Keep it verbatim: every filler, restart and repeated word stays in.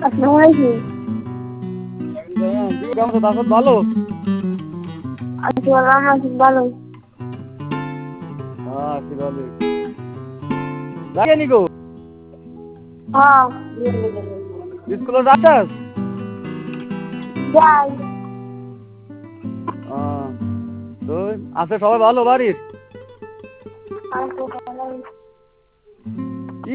আসসালামু আলাইকুম। তুই কেমন আছো? তারপর ভালো? আছি ভালো, আছি ভালো। হ্যাঁ আছি ভালো। লাগে নি গো? হ্যাঁ স্কুলে যাচ্ছাস? যাই। তো আছে সবাই ভালো বাড়ির? আছে ভালো।